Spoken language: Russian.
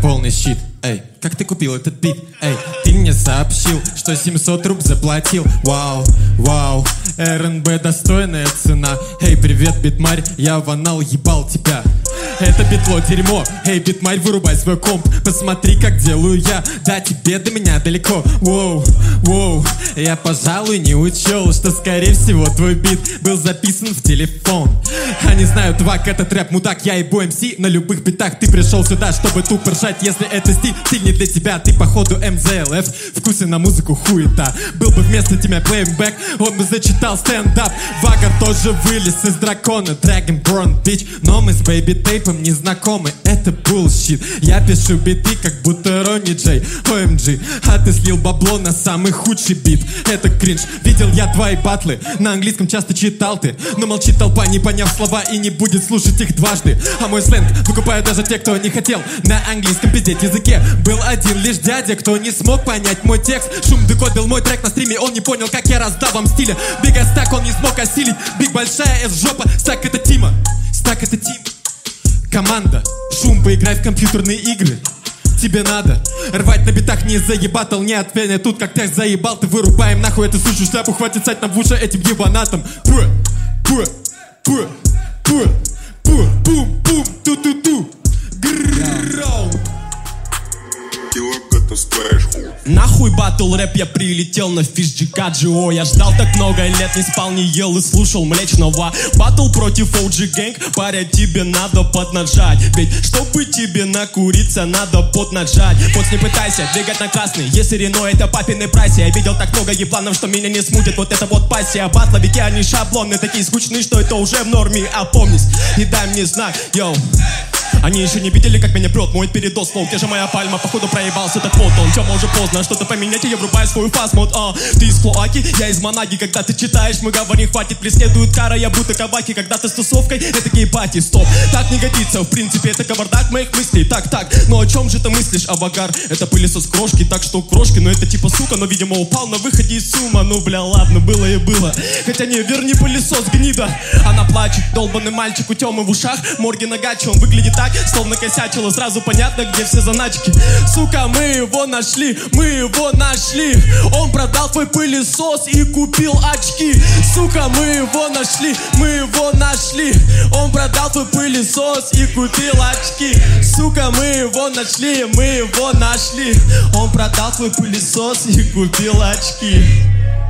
полный щит. Эй, как ты купил этот бит? Эй, ты мне сообщил, что 700 руб заплатил. Вау, вау, РНБ достойная цена. Эй, привет, битмарь, я в анал ебал тебя. Это битло дерьмо. Эй, битмарь, вырубай свой комп. Посмотри, как делаю я. Да, тебе до меня далеко. Воу, воу. Я, пожалуй, не учел, что, скорее всего, твой бит был записан в телефон. Они знают, твак, этот рэп мудак. Я ебу МС на любых битах. Ты пришел сюда, чтобы тупо ржать. Если это стиль не для тебя, ты походу МЗЛФ. Вкусы на музыку хуета. Был бы вместо тебя плейбэк, он бы зачитал стендап. Вагар тоже вылез из дракона. Dragonborn, bitch. Но мы с Бэйби Тейпом не знакомы. Это bullshit. Я пишу биты, как будто Ронни Джей. OMG, а ты слил бабло на самый худший бит. Это кринж. Видел я твои батлы. На английском часто читал ты. Но молчит толпа, не поняв слова, и не будет слушать их дважды. А мой сленг выкупают даже те, кто не хотел на английском пиздеть языке. Был один лишь дядя, кто не смог понять мой текст. Шум декодил мой трек на стриме, он не понял, как я раздал вам стиля. Бига стак он не смог осилить. Биг большая С жопа, стак это Тима. Стак это Тим. Команда, шум, поиграй в компьютерные игры. Тебе надо рвать на битах, не заебатал, не от Феня. Тут как тест заебал, ты вырубаем нахуй эту сучью шляпу. Хватит сать нам в уши этим ебанатом. Бум-бум, ту-ту-ту. Нахуй батл рэп, я прилетел на фишджика Джио. Я ждал так много лет, не спал, не ел и слушал Млечного. Батл против OG Gang, паря, тебе надо поднажать. Ведь чтобы тебе накуриться, надо поднажать. Вот не пытайся двигать на красный, если Рено это папины прайсы. Я видел так много ебланов, что меня не смутит вот это вот пассия. Батловики, они шаблонные, такие скучные, что это уже в норме. Опомнись и дай мне знак, йоу. Они еще не видели, как меня прет мой передоз флоу. Где же моя пальма, походу проебался этот вот он. Тема уже поздно, что-то поменять, и я врубаю свою фастмод. Ты из Клоаки, я из Монаги. Когда ты читаешь, мы говорим, хватит. Преследует кара, я будто кабаки. Когда ты с тусовкой, это гей-пати. Стоп, так не годится, в принципе, это кавардак моих мыслей. Так, но о чем же ты мыслишь, Авагар? Это пылесос крошки, так что крошки. Но это типа сука, но видимо упал на выходе из сумма. Ну бля, ладно, было и было. Хотя не, верни пылесос, гнида. Она плачет, долбанный мальчик у Тёмы в ушах. Морги нагачи, он выглядит так, словно косячило, сразу понятно, где все заначки. Сука, мы его нашли. Он продал твой пылесос и купил очки. Сука, мы его нашли. Он продал твой пылесос и купил очки. Сука, мы его нашли. Он продал твой пылесос и купил очки.